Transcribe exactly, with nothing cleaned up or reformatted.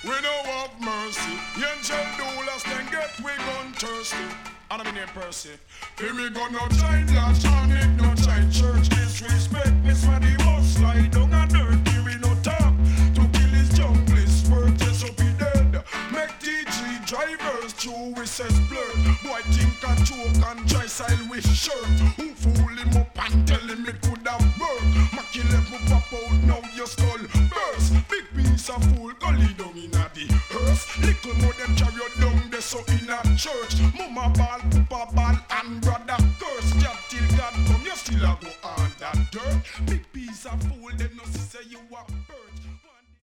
We don't have mercy. Angel doulas then get we gun thirsty. And I'm in here, Percy. Here me go no child lodge and it no child church. Disrespect me, for the most slide down and dirt. Here we no talk to kill his junglist. Word just up he dead. Make T G drivers through with says blur. Boy think a choke and try style with shirt. Who fool him up and tell him it could have worked. Maki left me pop out, now your skull burst. Big piece of fool, go lead down in a the hearse. Little more them carry you down there so in a church. Mama ball, papa ball and brother curse. Job till God come, you still a go on that dirt. Big piece of fool, them no say you are